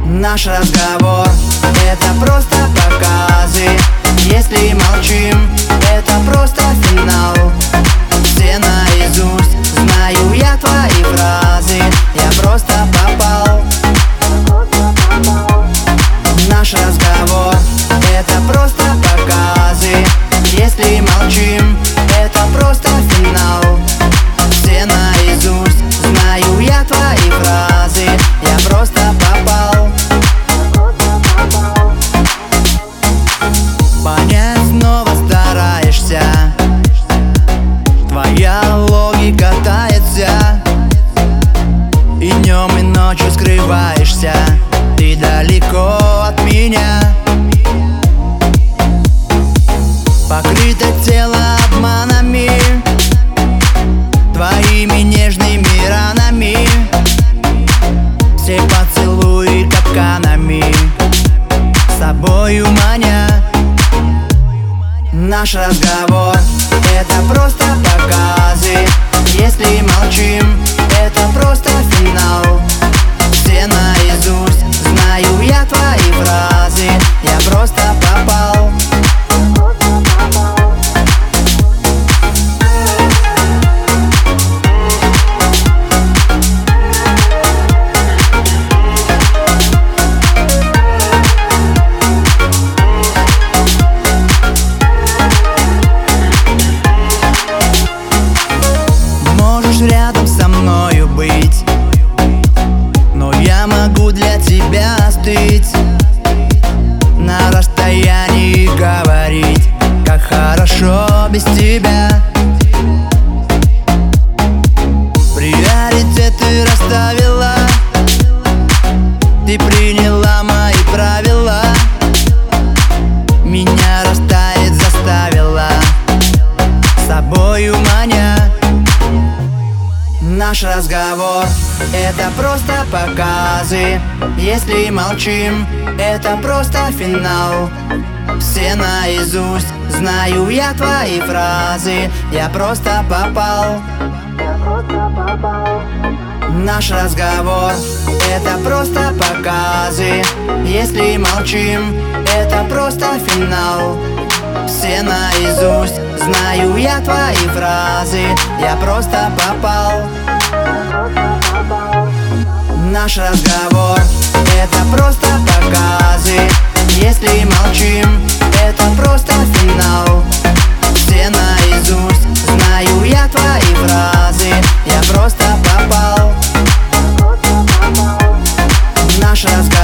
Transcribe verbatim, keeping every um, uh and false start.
Наш разговор — это просто показы. Если молчим, это просто финал. Все наизусть знаю я твои фразы. Я просто попал. Наш разговор — это просто показы. Если молчим, это просто финал. Все наизусть знаю я твои фразы. Я просто попал. Понять снова стараешься, твоя логика тается, и днем, и ночью скрываешься. Ты далеко от меня, покрыто тело обманами, твоими нежными ранами, все поцелуи капканами, с собою маня. Наш разговор — это просто показы. Если молчим, это просто финал. Все наизусть знаю я твои фразы. Я просто попал. Рядом со мною быть, но я могу для тебя остыть. На расстоянии говорить, как хорошо без тебя. Приоритеты расставила, ты приняла мои правила. Меня растаять заставила, с собою маня. Наш разговор — это просто показы. Если молчим, это просто финал. Все наизусть знаю я твои фразы. Я просто попал. Наш разговор — это просто показы. Если молчим, это просто финал. Все наизусть знаю я твои фразы. Я просто попал. Наш разговор — это просто показы. Если молчим, это просто финал. Все наизусть знаю я твои фразы. Я просто попал. Наш разговор